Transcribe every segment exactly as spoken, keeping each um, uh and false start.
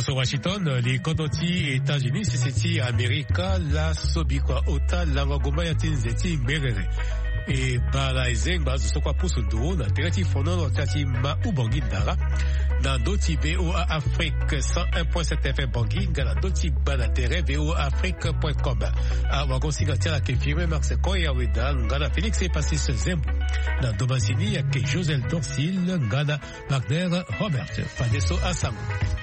Sur Washington, les Kodoti États-Unis, c'est Amerika, la Sobikwa Ota, la Wagoma Yatinzeti, Merere. Et par la Zeng, base de quoi pour ce dos, na Tereti Fonon, Tati Ma ou Bangui Dara, dans Doti V O A Afrique cent un point sept F M Bangui, dans Doti Banatere V O A Afrique point com. À Wagon Sigatia, qui firme Max Koya Weda, Ngana Félix et Passis Zembo. Dans Domassini, qui Josel Dorsil, Ngana Wagner Robert, Fadeso Asango.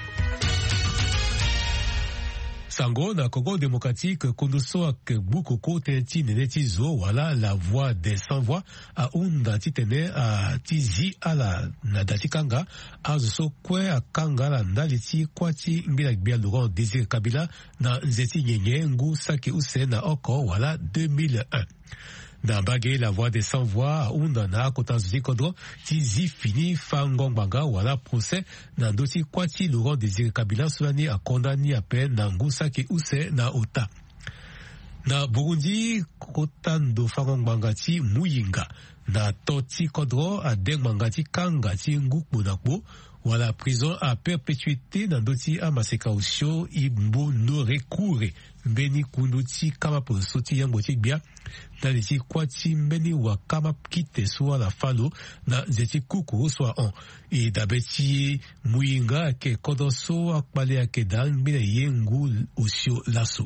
Sango na Congo démocratique Kondoso ak Bukoko Tenti Neneti Zo wala la voix des sans voix a unda titene a tizi ala na datikanga azo kwe akanga la ndaliti kwati ngila bia Laurent Désiré Kabila na nzeti nyenye ngu saki use na oko wala deux mille un. Dans Bagé, la voix des sans voix, Oundana, Kotanzuzi Kodro, Tizi Fini, Fangongbanga, wala procès, dans Doti Kwati, Laurent Désiré Kabila, Soulani a condamné à peine, Nangousa ki Use, na Ota. Na Burundi, Kotando Fangongbangati, Muyinga, na Toti Kodro, a Dengmangati, Kangati, Ngouk Monakbo, wala prison à perpétuité, dans Doti Amaseka Osho, Imbo Nore Koure, Mbeni Kunduti, Kamapo Soti Yangoti Bia, dans les Kwati Mbeni wa Kama Kite soit la Falo, na Zeti Kuku soit en, et d'Abeti Muyinga, ke Kodoso, Akbale Akedan, Mbene Yengu Osho Lasso.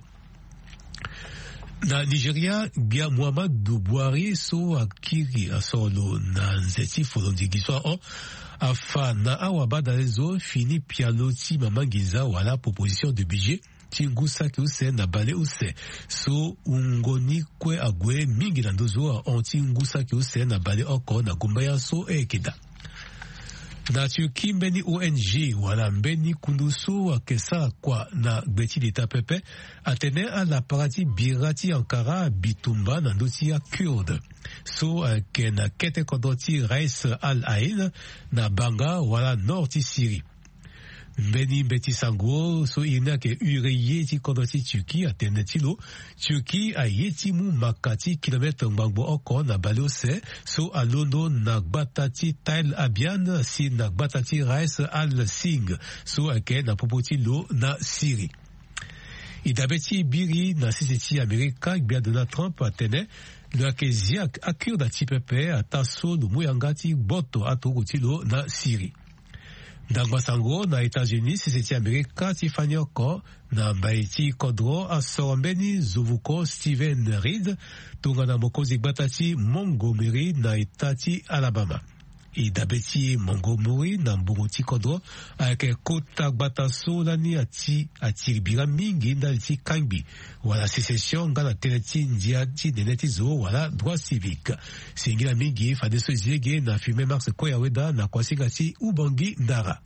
Na Nigeria, Bia Muhammad Douboari, so Akiri, Asolo, na Zeti Folondi Giswa en, Afa na Awaba Darezo, fini Pialoti Mamangiza, wala proposition de budget. Tingusa ki use na bale use so ungoni kwe agwe mingi na ndozo on tingusa ki use na bale oko na gumbaya so ekida. Na Turki mbeni O N G wala mbeni kunduso wa kesa kwa na gbeti d'État pepe atene a la parati birati Ankara bitumba na ndoti ya Kurde. So ke na kete kodoti Rais al-Ain na Banga wala norti Syrie. Mbeni Mbeti Sango, so ina ke ureye ti kodoti Turki atenetilo, Turki a yetimu makati kilometre mbangbo oko na balose, so alono nagbatati Tail Abian si nagbatati Rais al-Singh, so ake na popoti lo na Syrie. Idabeti biri na sisiti Amerika gbia Donald Trump atene, le akezi akur da ti pepe ataso no muyangati boto atogotilo na Syrie. Dans Sango, na États-Unis, c'est Amerika, Tiffany Oko, na Baiti Kodro, Asorombeni, Zovuko, Steven Reed, Tongana Mokozi Batati, Montgomery, na Itati, Alabama. Et d'Abeti Montgomery, na Mbouti Kodro, avec Kota Bataso, Lani, Ati, Ati Biramingi, Nalti Kangbi. Voilà, sécession, Gana Teneti, Ndiati, Denetizo, voilà, droit civique. Singila Mingi, Fadeso Ziege, na Fume Max Koyaweda, na Kwasigati, Ubangi, Ndara.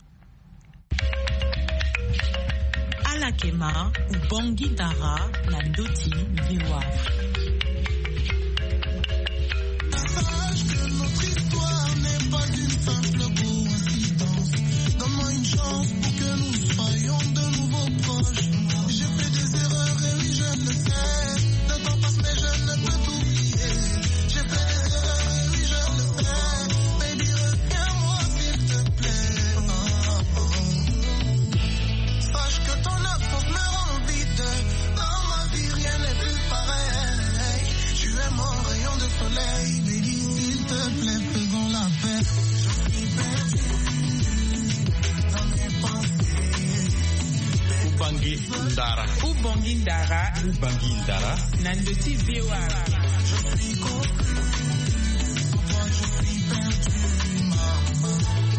Alakema, Ubangi, Ndara, na Ndoti, Viwa. Pour que nous soyons de nouveau proches. J'ai fait des erreurs et oui je le sais. Le temps passe mais je ne peux t'oublier. J'ai fait des erreurs et oui je le sais. Baby reviens-moi s'il te plaît. Oh, oh. Sache que ton absence me rend vide. Dans ma vie rien n'est plus pareil. Tu es mon rayon de soleil. Baby s'il te plaît faisons la paix. Je suis perdu. Ubangi Ndara. Ubangi Ndara. Ubangi Ndara. Nandoti Viwa. Je suis confus. Moi je suis perdu, maman.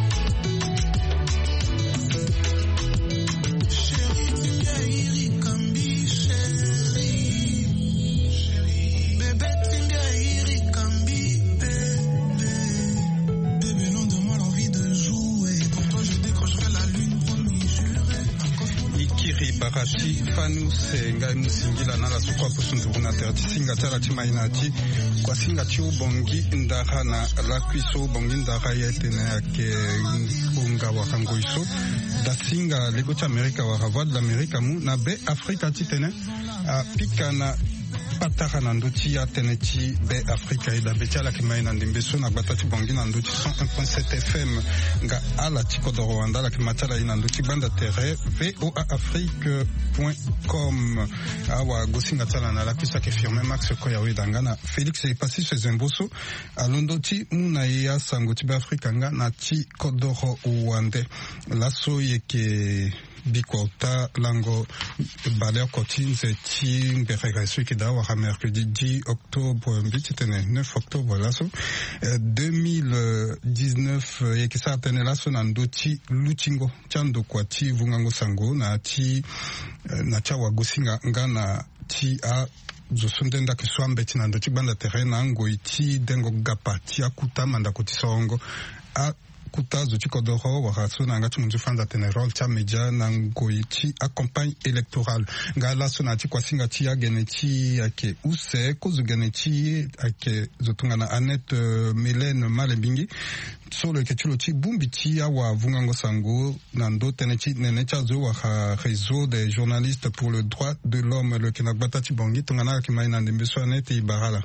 Chérie, tu m'as iri kambi, chérie. Chérie. Bébé, tu m'as iri kambi, bébé. Bébé, non de moi l'envie de jouer. Pour toi je décrocherai la lune, promis, juré. Ikiri Barashi Fanus ngai musingila nala sukwa pusundu na terti singa tala timainati kwa singa tiu bongi ndara na lakwiso bongi ndara yetene yake unga wakangoiso da singa lego cha Amerika wa Harvard l'Amerika mu na be Afrika titene a pika na patara na ndoti ya teneti be Afrika ida betia la kimai na ndimbeso na batati bongi na ndoti cent un point sept F M nga ala tiko do Rwanda la kimatala ina ndoti banda terre v o a afrique point com awa gosinga tala na la kisa ke firme Max Koya wedanga na Félix est passé chez Zimboso a londoti muna ya sangoti be Afrika nga na ti kodoro uwande laso yeke Bikota lango balea kotinze ti mberega sui ki da wara mercredi dix octobre mbiti tene neuf octobre laso deux mille dix-neuf yeke sa tene laso na ndo ti lutingo tiando kwa ti vungango sango na ti na tia wagosinga nga na ti a zosundenda ke swambe ti na ndo ti banda terena ngoi ti dengo gapa ti akuta manda ko ti songo a kuta zuti kodoro waraso na ngati munzu fanza tenerol cha media na ngoiti a campagne électorale ngala sona ti kwasinga ti ya geneti ake use kozu geneti ake zotunga na Annette uh, Mélène Malembingi solo ke chulo ti bumbi ti ya wa vungango sango na ndo teneti nene cha zo wa réseau des journalistes pour le droit de l'homme le kenagbata ti bongi tongana ki mai na ndembeso Annette Ibarala.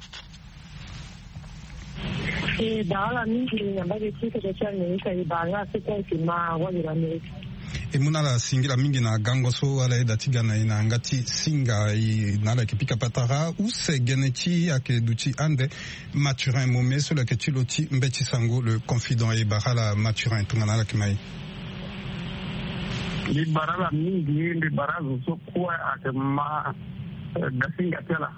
E dala mingi nyambage chike cha Amerika ibanga sita kima wali Amerika. E muna la singira mingi na gango so ala eda tiga na ina ngati singa i na la kipika patara ou se geneti ake duti ande Maturin mome so la ke tiloti mbeti sango le confident e barala Maturin tungana la kimai. Li barala mingi li barazo so kwa ake ma gasinga tela.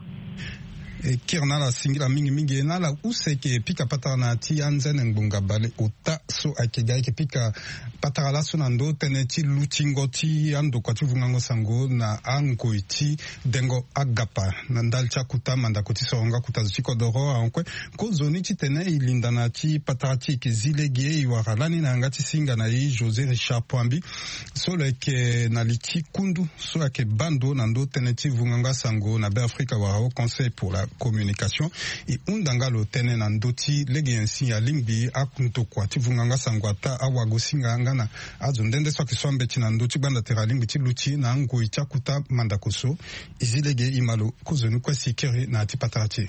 E kirna la singira mingi mingi na la useke pika patara na ti anzen ngbunga bale uta so ake gai ke pika patara la so na ndo teneti lutingo ti ando kwa ti vungango sango na ango iti dengo agapa na ndalcha kuta manda kuti songa kuta ziko doro ankwe ko zoni ti tene ilinda na ti patara ti ke zilege iwara lani na ngati singa na i José Richard Pwambi so leke na liti kundu so ake bando na ndo teneti vungango sango na be Afrika wa au conseil pour la communication et undanga lo tene na ndoti lege yansi ya lingbi akunto kwa ti vunganga sangwata awagosinga ngana azundende so kisombe ti na ndoti banda tera lingbi ti luti na ngo ichakuta mandakoso izilege imalo kuzonu kwa sikere na ti patarati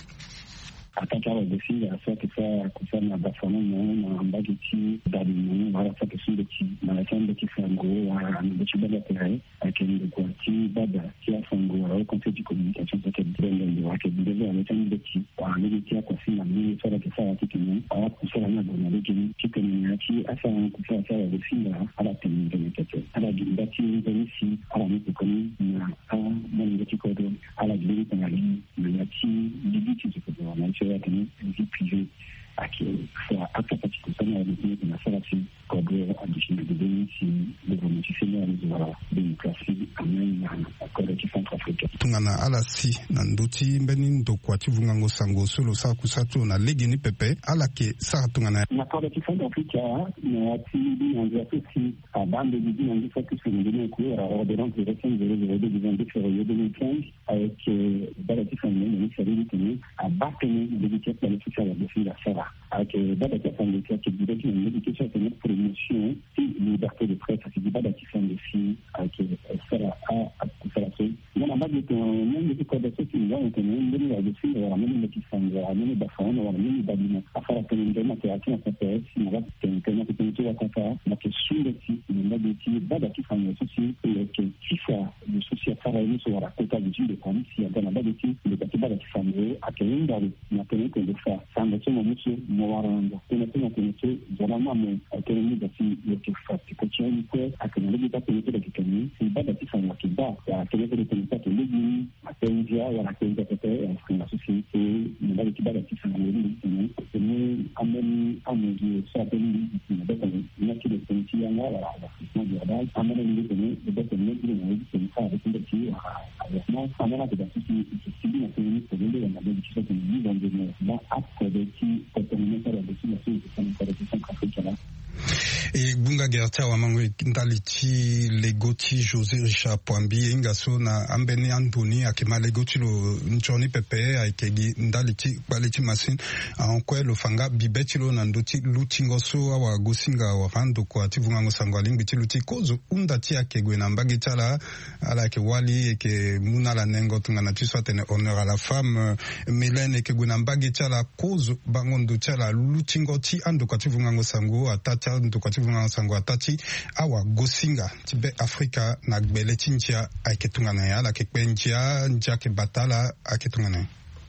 ataka wa besi ya sa kisa kusa na bafano mo na ambagi ti dali mo wala sa kisumbe ti na samba ti sango wa na beti bada terae akende kwa ti bada ti sango wa conseil de communication ça que drende de wa ke ndebe ya mtani beti wa ngi ti kwa sina ni so la kisa ti kini a kusa na bona le kini ti kini ti asa kusa sa wa besi ya ala tini de tete ala ginda ti ni si ala ni ko ni na a mo ngi ti ko do ala ginda ta ni na ti di ti ko do na ya tani vie privée à qui soit à capacité de na de na sala si cobrer additional de si le gouvernement fédéral de démocratie amène à collectif centrafricain tungana ala si na ndoti mbeni ndokwa ti vungango sango solo sa kusatu na legini pepe ala ke sa tungana na collectif centrafricain na ti di na ndia si a bande de di na ndia que c'est une cour à ordonnance de zéro deux du vingt-deux février deux mille quinze avec collectif en ministère de l'Économie à bâtonner de l'éducation politique à la défense de la Sera avec Badaki Fandé qui dit que l'éducation c'est notre promotion et liberté de presse c'est du Badaki Fandé avec Sera à Kusalaso non en bas de même de code de ce qui va on est la dessus on a même qui sont on a même bafon on a même badina à faire que une demande qui a été faite si on va que une demande qui est faite à faire la question de qui on a des qui Badaki Fandé ceci et que qui fait le souci à travailler sur la quota de de comme si on a des qui le Badaki Fandé à quel dans na tene ko fa sanga tuma musu mowaranda tene tene tene zalama mo tene da ti yoke fa ko chani ko akana le ta tene da kitani si bada ti sanga ki ba ya tene tene tene ta tene ni atendia wala tene ta tene en kuna société ni ba ti bada ti sanga ni tene tene amen amen sa tene ni da tene na ki de tene ti ya wala wala mo ya da amen ni tene da tene ni ni tene fa da tene ti ya ya na amana da ti ti ti ni tene ni tene da na kiso kwenye ndio na hapo deki kwa tengeneza la deki na sisi kama kwa Afrika la e bunga gerta wa mangu ndaliti legoti José Richard Poambi ingaso na ambeni Antoni akima legoti lo nchoni pepe aikegi ndaliti baliti masin ankwe lo fanga bibeti lo nandoti lutingoso wa gosinga wa rando kwa tivunga ngosango lingiti luti kozo undati akegwe na mbagitala ala ke wali ke muna la nengo tungana tiswa tene honneur à la femme Mélène ke gwe na mbagitala kozo bangondo tala lutingoti ando kwa tivunga ngosango atata ndukati vunga sango atati awa gosinga tibe Afrika na gbele tinja aiketungana ya la kekwenja njake batala aiketungana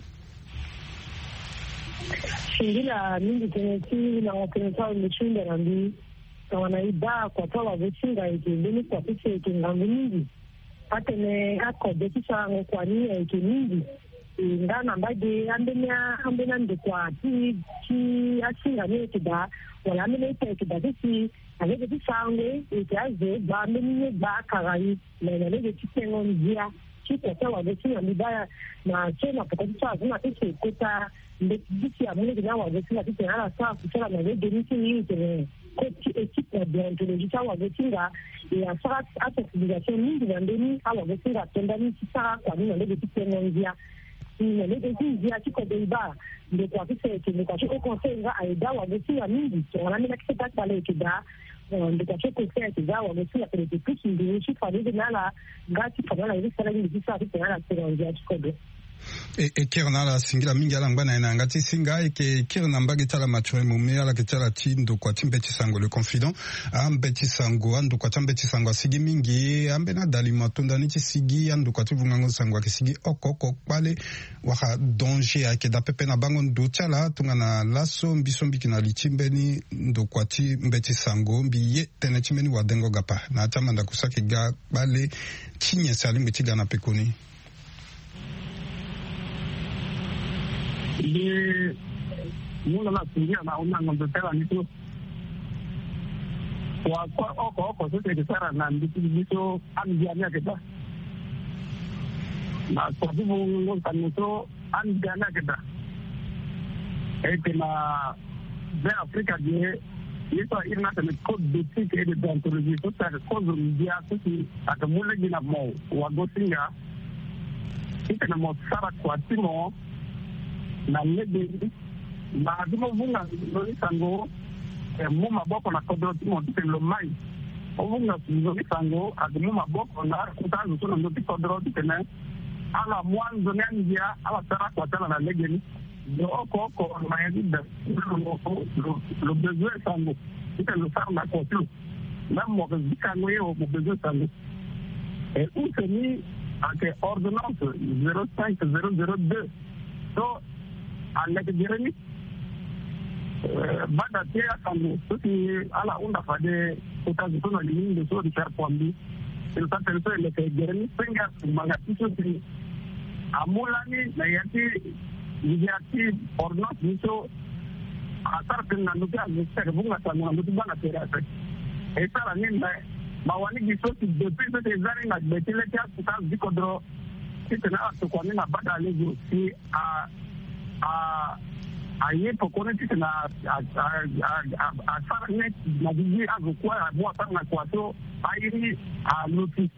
shingila mingi teneti na wapenza mchunda rambi na wanaida kwa tawa gosinga ikindini kwa pise ikingambi mingi hata ne hako dekisa kwa niya ikimingi ndana mbade ambenya ambenya ndekwa ti ti asinga ne kida wala mele te kida ti avec des sangue et kaze ba mene ba karai na na le ti tengo ndia ti kwa wa gesi na libaya na chena kwa tsa kuna ti kota ndiki ya mele na wa gesi na ti na sa kuchana na le deni ti ni te ko ti équipe de déontologie ta wa gesi nga ya sa sensibilisation mingi na ndeni awa gesi nga tendani ti sa kwa ni na le ti tengo ndia na le deni ndia ti ko deiba de kwa ti se ke kwa ko conseil nga aida wa gesi ya mingi to na mele ki ta pale ki da de kwa ko conseil ti za wa gesi ya pele ti plus ndi chi fa de na la ngati kwa na ile sala ni sa ti na se ndia ti ko de e e kirna la singila mingi ala ngana ina ngati singa e ke kirna mbagi tala mature mume ala ke tala tindo kwa timbeti sango le confident ambeti sango ando kwa timbeti sango sigi mingi ambe na dali matunda ni sigi ando kwa tivunga sango ke sigi okoko pale waka danger ake da pepe na bango ndo tala tunga na laso mbiso mbiki na lichimbeni ndo kwa timbeti sango mbiye tena chimbeni wadengo gapa na atama nda kusake ga bale chinye salimbe tiga na pekoni de muna la singia na una ngombe tela nito kwa kwa oko oko sote ke sara na nditi nito amjania keta na kwa hivyo ngombe nito amjania keta ete na de Afrika je yeso irna tele code d'éthique et de déontologie so ça cause media sisi akamule gina mo wagosinga ite na mo sara kwa timo na lebe na dimo vunga noni sango mu maboko na kodro timo telo mai ovunga noni sango adumu maboko na kutazo tuna noti kodro tena ala mwanzo nyangia ala tara kwa tala na legeni do oko oko mayadi da lo besoin sango ite lo sarna ko tu même mo zika ngoyo mo besoin sango et où c'est mis avec ordonnance zéro cinq zéro zéro deux so ala ke jeremi bada tia sango tuti ala unda fade utazi tuna lindo so di Poambi il sa penso le ke jeremi penga magati so ti amulani na yati yati orno so asar kenna nuka mister bunga sango ndu bana tera pe e sala ninda mawani giso ti depuis ce zari na betile tia utazi dikodro kitena to kwa nina bada lego si a a aye pokone tena a a a sarne na diji azokwa abua sana kwa so airi a luti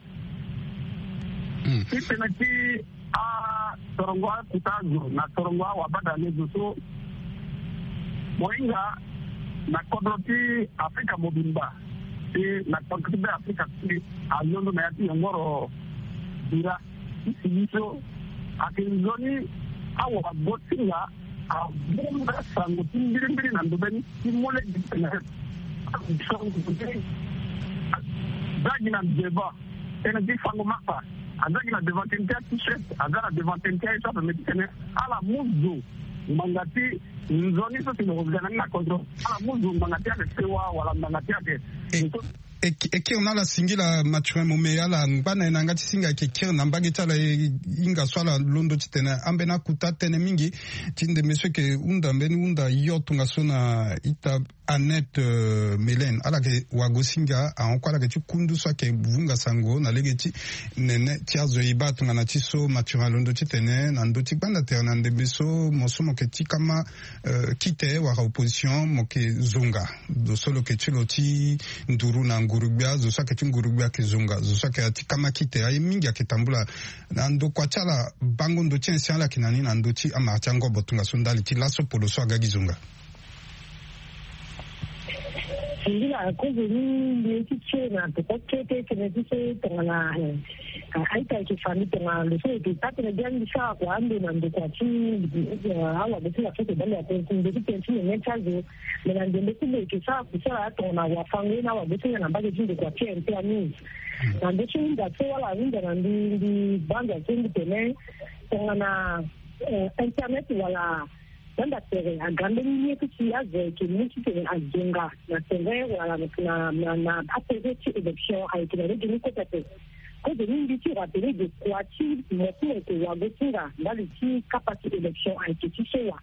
kitena ti a torongwa kutazo na torongwa wabada lezo so moinga na kodoti Afrika mobimba ti na kodoti Afrika ti a londo na yati ngoro dira isiso akinzoni awa botinga a bomba sango timbiri na ndobeni timole ditena songo dagina deba tena di fango mapa azagina devant tenta t-shirt azara devant tenta shop metene ala muzo mangati nzoni so tino ngana na kontro ala muzo mangati ake sewa wala mangati ake eke ona la singila mature mume ala ngana na ngati singa ke kir na mbagita la inga swala londo titena ambe na kuta tene mingi tinde meswe ke unda mbeni unda yotu ngasona ita Annette uh, Mélène ala ke wagosinga aonkwala ke kundu so ke vunga sango na legeti nene tiazo iba tunga na tiso matura londo titene na ndo tikbanda ter na ndebeso moso mo ke tikama uh, kite wa opposition mo ke zunga do solo ke chiloti nduru na ngurubia zo so ke ngurubia ke zunga zo so ke tikama kite ay mingi ke tambula na ndo kwa chala bango ndo tien ala kinani na ndo ti ama chango botunga sundali ti laso polo so agagi zunga. Sindi la cause ni ni tiche na peut-être que que ne tiche tona aita ki famille tona le fait que pas que bien ni ça quoi ando na ndo kwa ti hawa de la fête de la tête de tiche ni message mais na ndo que ça ça tona wa fangi na wa de na ba de kwa ti en termes na ndo chi nda so wala nda na ndi banda tindi tene tona na internet wala Dans tere aganda ni kuti aze ki muti tere ajenga na tere wala na na na apere ti election ay ki re ni ko tete ko de ni ti rappeler de quoi ti moto ke wa betinga dali ti capacité election ay ki ti sewa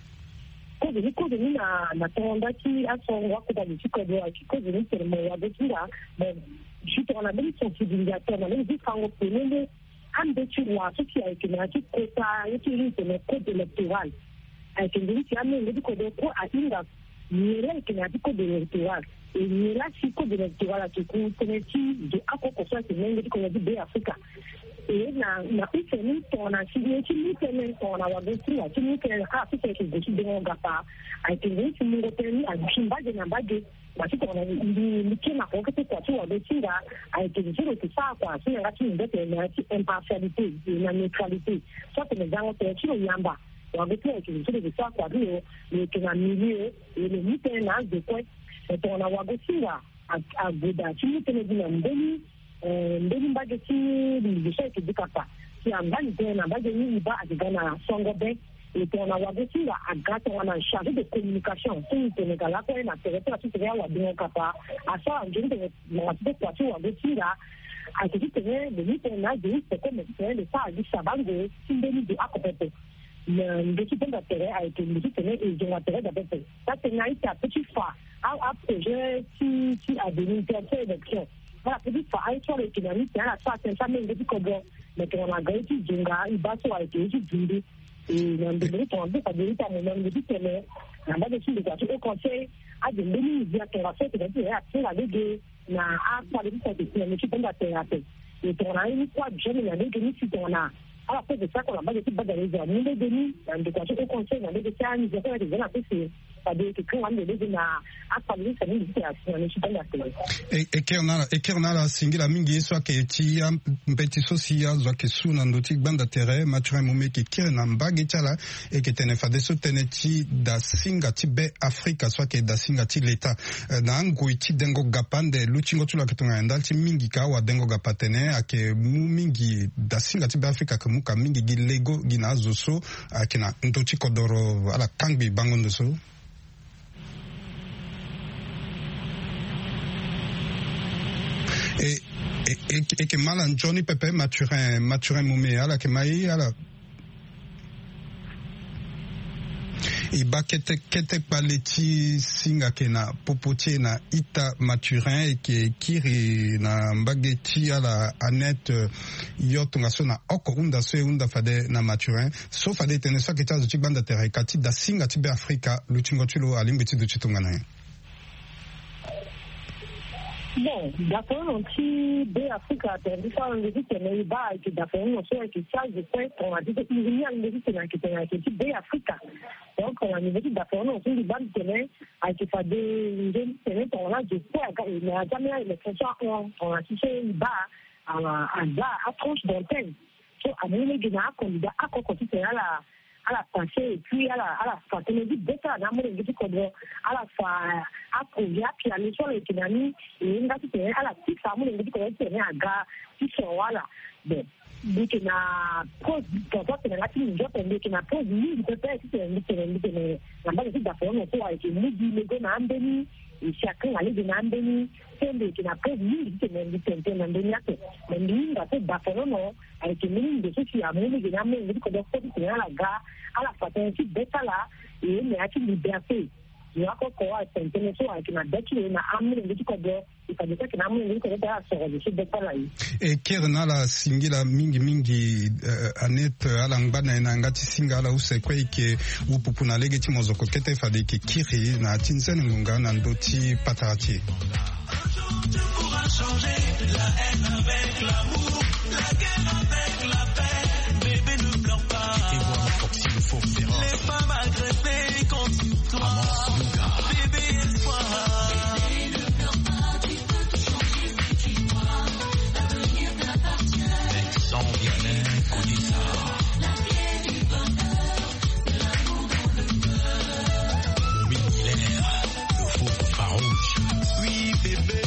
ko de ni ko de ni na na tonda ti aso wa ko dali ti ko de ki ko de ni tere mo wa betinga bon je te on a même sensibilisateur na même dit fango pelele ande ti wa so ki ay ki na ti ko ta ti ri te le code électoral ay ke ndi ti ame ndi ko de ko atinga ni le ke na ti code électoral et ni la si code électoral a ki ku teneti de akoko so ke ndi ko de be Africa et na na ite ni to na si ni ti ni te men to na wa de ti ti ni ke ka ti ke de ti de nga pa ay ke ndi ti ni ko te ni a chimba de na ba de ba ti ko na ndi ni ke na ko ke ti ko ti wa de ti ga ay ke ndi ko ti sa kwa ti nga ti de te na ti impartialité na neutralité so ke na nga te ti yamba avec les qui de ça quoi le que na milieu et le mythe na de quoi et on a wagosinga à goda tu te ne dis ndeni euh ndeni bageti de ça qui dikapa si ambani tena bageni iba adigana songobe et on a wagosinga à gata on a chargé de communication si te ne gala ko na territoire tu te wa dinga kapa à ça on dit de la petite quoi tu wagosinga à te dire le mythe na de c'est comme le ça dit ça bango si ndeni de akopepe l'équipe d'intérêt a été militaire et de l'intérêt d'intérêt. Ça, c'est une petite fois. Un projet qui, qui a donné une certaine élection. Voilà, petite fois, un soir, l'économie, c'est un soir, c'est un famille de Kogo. Mais qu'on a gagné, Djunga, il va sur la télé, Djunga. Et on a donné ton but, on a donné ton nom, le but, mais on a donné des actions au conseil, à des ministres, qu'on va faire, c'est-à-dire, à faire avec des, na, à faire des choses, c'est une équipe d'intérêt. Et on a eu quoi, je n'ai pas gagné si on a. Alors, c'est de ça qu'on a pas de type d'analyse. Nous, les données, de quoi je te conseille, on a des cas, nous avons des gens c'est c'est-à-dire que quand on a des gens à parler, ça nous dit à ce moment-là, je suis pas d'accord. Et Kernala, et Kernala, Singila Mingi, soit que tu as un petit social, soit que sous l'andotique bande d'intérêt, Mathurin Moumé, qui Kernam Bagetala, et que tu n'es pas de souteneti da Singati Be Africa, soit que da Singati l'État. Dans un goût, dengo gapande, l'outingo tu l'as que tu as un dalti Mingi Kawa, dengo gapatene, à que Moumingi da Singati Be Africa, que Mouka Mingi Gilego, Gina Zoso, à Kina, Ndoti Kodoro, à la Kangbi Bangondoso. Et, et, et, et que mal en Johnny Pepe Mathurin Mathurin Moumé ala que maï ala et ba kete kete paleti singa kena popotier na ita Mathurin et que kiri na mbageti ala Annette yotunga sona oko unda se unda fade na Mathurin sauf fade tenesa que tazo tibanda terre kati da singa tibe Africa lutingo tulo alimbeti du chitunga na. Bon, d'accord, on dit B Afrique a perdu ça, on dit que les bas et que d'accord, on sait que ça, je sais qu'on a dit que il y a une visite qui est qui B Afrique. Donc, on a une visite d'accord, on dit que ban tenait a été fait des jeunes tenait on a je sais il a jamais les questions on a touché bas à à bas à tranche d'antenne. So, à mon avis, il y a un candidat à côté à la à la pensée et puis à la à la fin on dit bêta dans mon avis qu'on doit à la fin à projet puis à l'échelle économique et une gâte à la petite femme on dit qu'on est à gars qui sont voilà bon donc il a cause quand on est là qui nous joue pendant qu'il a cause lui peut être c'est un petit un petit la base de d'accord on peut avec nous dit le gars n'a embelli et chacun allait de n'embelli c'est le qui n'a pas lui qui n'est pas un peu n'embelli mais lui il a fait d'accord non avec une de ceux qui a mené des amis dit qu'on doit faire à la gare à la fin c'est bêta là et il y a une liberté yako kwa tentene so akina daki na amri ndiko do ikabisa kina amri ndiko do ya so je de pala yi e kerna la singila mingi mingi uh, anet ala ngana na ngati singala usekwe ke upupuna lege timozoko kete fade ke kiri na tinzene ngunga na ndoti patarati pour changer la haine avec l'amour, la guerre avec la paix. Bébé ne pleure pas. Et voilà Foxy le faux féroce. Les femmes agressées contre toi. Bébé espoir. Bébé ne pleure pas, tu peux tout changer si tu crois. L'avenir t'appartient. Avec son bien-être, Kodissa. La clé du bonheur, de l'amour dans le cœur. Oui, il est le faux farouche. Oui, bébé.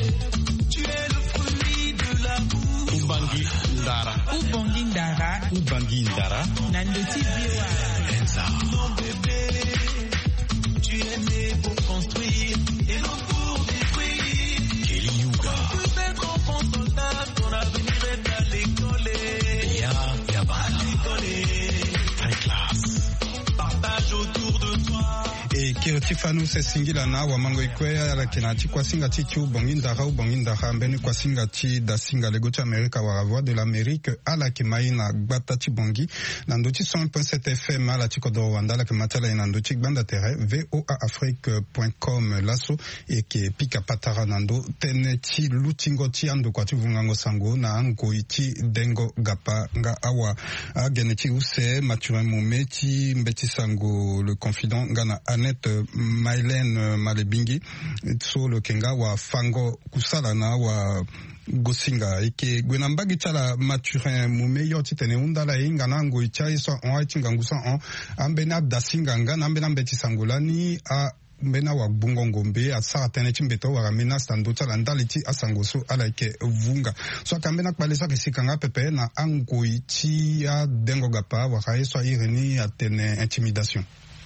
Ubangi Ndara. Ubangi Ndara. Ubangi Ndara. Nandoti Biwa. Enza. Mon bébé, tu es né pour construire et non pour détruire. Kelly Yuga. Peut être enfant soldat, ton avenir est à l'école. Ya, ya à l'école. Très classe. Partage autour de toi. E kirti fanu se singila na wa mango ikwea la kinati kwa singa tichu bonginda rau bonginda rambeni kwa singa ti da singa lego cha Amerika wa voix de l'Amérique ala kimai na gbata ti bongi na ndoti cent un point sept F M ala ti kodo wanda la kimatala ina ndoti gbanda tere voa afrique point com laso e ke pika patara nando tene ti lutingo ti ando kwa ti vungango sango na ango iti dengo gapa nga awa a geneti use Mathurin Moumeti mbeti sango le confident ngana Annette Mylène Malebingi so le kenga wa fango kusala na wa gosinga ike gwenambagi chala Mathurin Mume yo titene undala inga nango ichai so on itinga ngusa on ambena dasinga ngana ambena mbeti sangolani a mbena wa bungo ngombe a sara tene chimbeto wa ramena stando chala ndaliti asangoso ala ike vunga so akambena kbalesa kisikanga pepe na ango ichi a dengo gapa wa raeso ireni atene intimidation.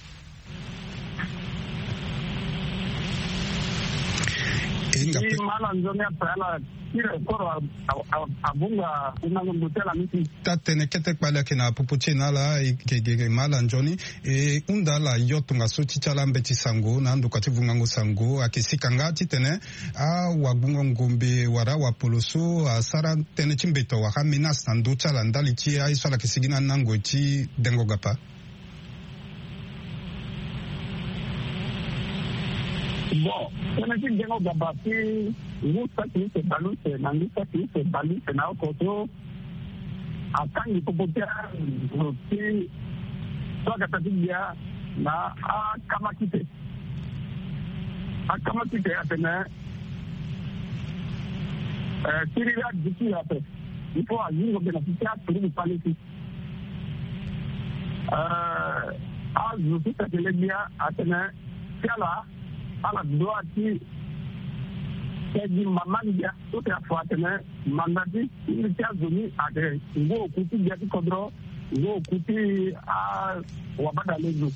Hii mala nzonia pala kile koro abunga unangomutela miti tatene kete pala kina pupuche nala ke mala njoni e undala yotunga soti chala mbeti sango na ndo kati vungango sango akisika ngati tene a wabunga ngombe wara wa poloso a sara tene chimbeto wa haminas na ndo chala ndali ti a isala kisigina nango ti dengo gapa. Bon, on dit que nous avons fait nous ça qui se balance, nous ça qui se balance, na okoto atang ipopotea qui soit katadia na a kama kite a kama kite atena euh tiriga diki ape il faut agir bien efficace pour nous parler ici euh a je suis que les bien atena kala ala doa ti kedi mamanja tout à fait ne mandati il tient zoni ade ngo kuti jati kodro ngo kuti a wabada lezo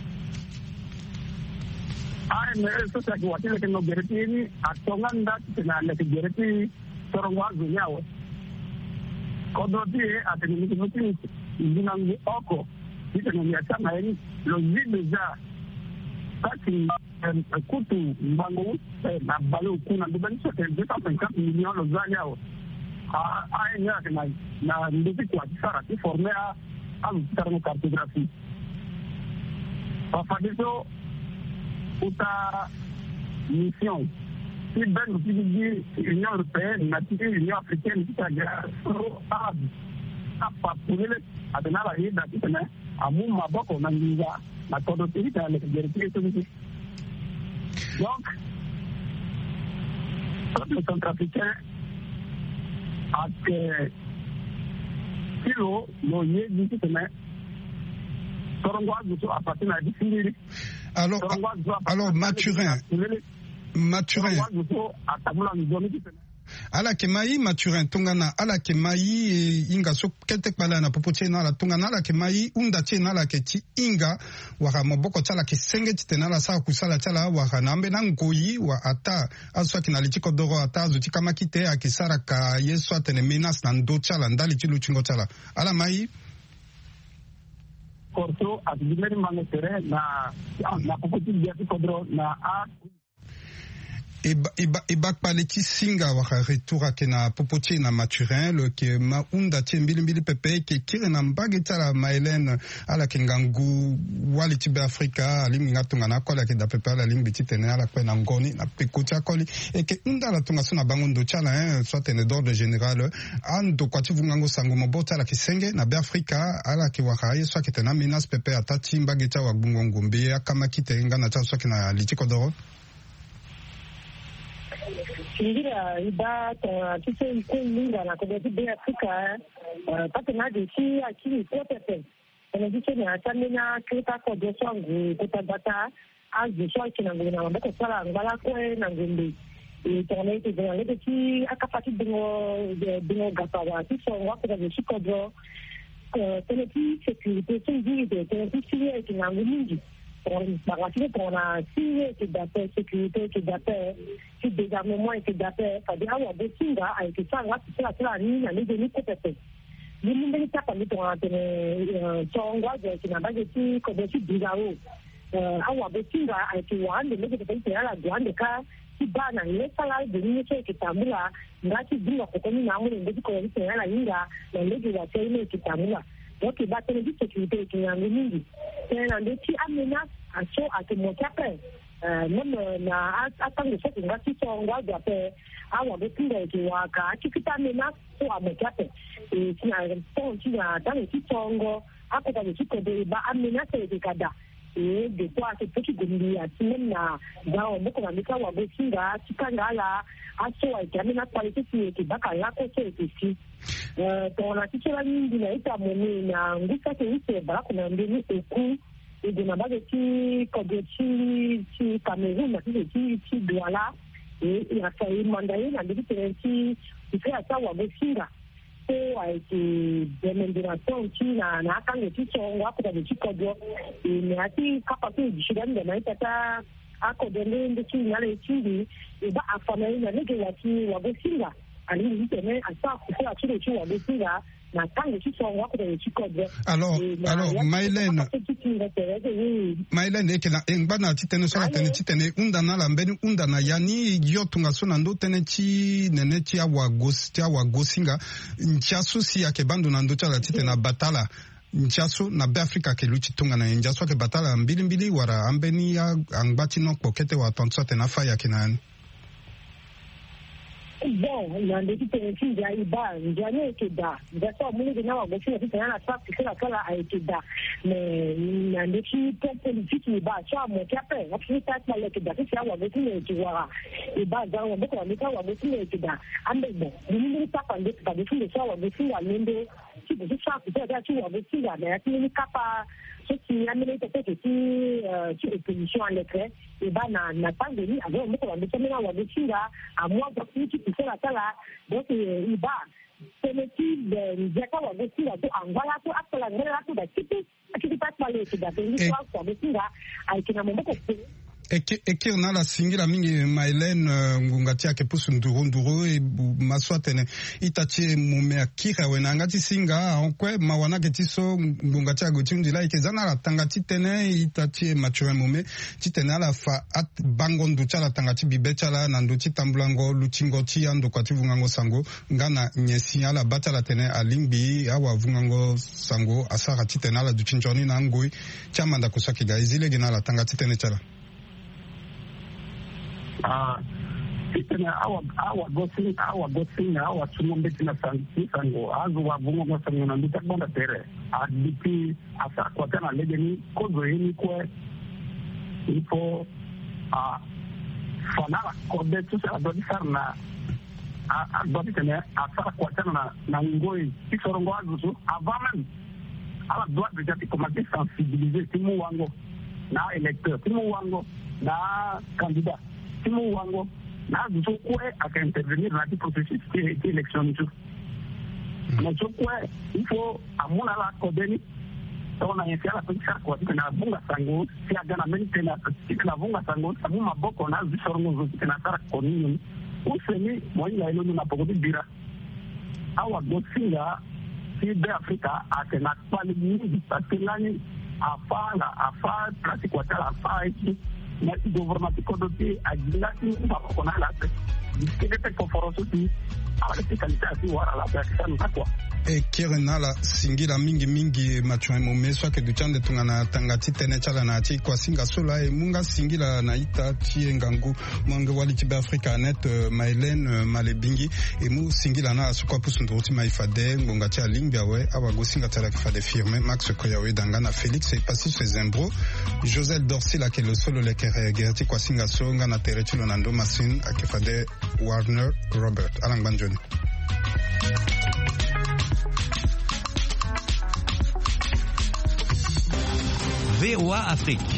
ai ne so ta kwa tele no gereti ni atonga ndati na le gereti torongwa zunyawo kodro ti ateni ni kuti ndinangu oko iteno ni achana ni lo zidoza kati kutu mbango na balo kuna ndubani sote deux cent cinquante millions lo zanyao a a enya na na ndiki kwa sara ti former a am tarno cartographie pa fadiso uta mission si ben ti di Union européenne na ti Union africaine ti ta ga so a a pa pulele adana la ida ti tena amu maboko na ngiza na todo ti ta le gerti to ni. Donc, le centrafricain a que kilo lo ye dit que mais Torongwa zo appartient à définir. Alors alors Mathurin Mathurin ala kemai Mathurin tungana ala kemai inga so kete pala na popoche na la tungana ala kemai unda che na la keti inga wa moboko chala kisenge tena la sa kusala chala wa nambe na ngoyi wa ata aswa kinalitiko doro ata zuti kama kite akisara ka yeso atene menas na ndo chala ndali chilu chingo chala ala mai korso akidimeni mangotere na na popoti biati kodro na a Iba iba iba paleti singa waka retour akena popoti na Maturin le ke maunda tiembili mbili pepe ke kire na mbageta la Maëlène ala kengangu wali tibe Afrika alinga tunga na kola ke da pepe ala limbi titene ala kwena ngoni na pekoti akoli e ke unda la tunga sona bangondo chala hein soit tene d'ordre général ando kwati vungango sango mobota la kisenge na be Afrika ala ke waka ye soit ke tena menace pepe atati mbageta wa bungongo mbe akama kitenga na tsa soit ke na litiko doro. Singira iba tuse ikulinga na kobeti be Afrika pate na disi akili potepe ene disi ni atamina kita ko jeswangu kutabata azi swa kina ngina maboko sala ngala kwe na ngumbi e tone te de le ti akapati bingo bingo gapawa ti so wa ko de shikodo tene ti sécurité sécurité tene ti siye kina ngumbi Bagasi pour la si qui d'appel sécurité qui d'appel si désarmement qui d'appel ça dit avoir des signes a été ça là c'est la la ligne à l'idée de côté ni ni pas pas pour entendre chongwa qui n'a pas été comme si bizarre euh avoir des signes a été one de le de penser à la douane de cas si bana ile sala de ni qui tambula ngati bila kwa nini na mwe ndio kwa nini la linga na lege ya tele qui tambula donc il va tenir de sécurité qui est en ligne c'est un défi amenace à ce à que mon capé euh même na attendre ce que ngati songa d'après awa betinga qui waka kikita amenace pour à mon capé et qui a un ton qui a dans le songo hapo kwa chiko de ba amenace de kada et de quoi ce petit gombi à timena dans beaucoup na mika wa betinga tikangala aso a jamina qualité qui baka la ko c'est ici euh on a tiché la ligne de ita moni na ngusa ke ite ba ko na mbili eku et de nabage ti kodoti ti Cameroun na ti ti ti Douala et il a fait mandaye na ndi ti ti fait ça wa betinga ko a été démembration ti na na kan ti so wa ko de ti kodo et mais ati kapatu di shidan de na ita akodele ndi ti na le ti e ba afana na lege ya ti wa betinga ali ni tene asa ko la ti de ti wa betinga na tango ti so wa ko de ti kodo. Alors alors Maëlène Maëlène ekena engba ti tene so tene ti tene unda na la mbeni unda na yani yotunga so na ndo tene ti nene ti awa gos ti awa gosinga nchaso si ya ke bando na ndo ti ala ti tene batala nchaso na be Afrika ke luchi tunga na nchaso ke batala mbili mbili wara ambeni ya angbati no pokete wa tonso tena fa ya kinani. Bon, il y a des petits filles qui arrivent bas, il y a des qui da. D'accord, moi, je n'ai pas beaucoup de gens à faire, c'est la seule a été da. Mais il y a des filles politiques qui bas, tu vois, mon capé, la petite tête, là, qui da, c'est ça, on va beaucoup de tu vois. Et bas, dans le beaucoup, on est pas, on va beaucoup de qui da. Ah, mais bon, nous ne pas parler, pas de filles, ça, on va beaucoup à l'ende. Si vous êtes ça, peut-être, tu vas beaucoup là, mais tu n'es pas ce qui a mené peut-être que tu es opposition en lettres, et bah, n'a pas de lui, avant, on va beaucoup de on va beaucoup là, à moi, donc, tu c'est la sala donc il va c'est le type de jaka wa besi la to angala to akala ngala to da kiti akiti pas parler to da ni kwa kwa besi la aikina mombo ko ekir na la singira mingi Maëlène ngungati ake pusu nduru nduru e maswa tene itachi mume akira wena ngati singa onkwe mawana ke tiso ngungati agoti ndila ikezana la tangati tene itachi Maturin mume titene ala fa at bangondo chala tangati bibecha la nando titambulango lutingo ti ando kwati vungango sango ngana nyesi ala batala tene alimbi awa vungango sango asara titene ala duchinjoni na ngoi chamanda kusaki ga izile gina la tangati tene chala. Ah, c'était awa awa gossing awa gossing awa tumombe tina sango azu wa bungo mo sango na ndita bonda tere aditi asa kwa tena legeni kozo yini kwa ifo ah fanala kode tu sa dodi sarna a dodi tena asa kwa tena na na ngoi kisorongo azu tu avant ala doit déjà commencer sensibiliser timu wango na électeur timu wango na candidat timu wango na zokwe aka intervenir na processus qui élection tu na zokwe il faut amuna la kodeni tona yefia la pesa kwa na bunga sango si agana mentena na bunga sango sabu maboko na zisorongo zote na tara konini usemi moya ilo na pokodi bira awa gosinga si de Afrika aka na kwali ni patilani afala afa place kwa tala afa iki na gouvernement kodote ajinga ti ba kona la pe dikede pe konforoso ti ala ti kalita ti wara la pe sana kwa e kirena la singila mingi mingi machwa momeso ke duchande tungana tangati tene chala na ti kwa singa sola e munga singila na ita ti ngangu manga wali ti Africa net uh, Maylene uh, Malebingi e mu singila na sukwa pusundu ti maifade ngonga ti alinga we aba go singa tala fade firme Max Koyawe dangana Felix e passi chez Zembro Joseph Dorsi la ke le solo le kere gerti kwa singa songa na terechulo na ndo masin akifade Warner Robert Alang Banjoni V O A Afrique.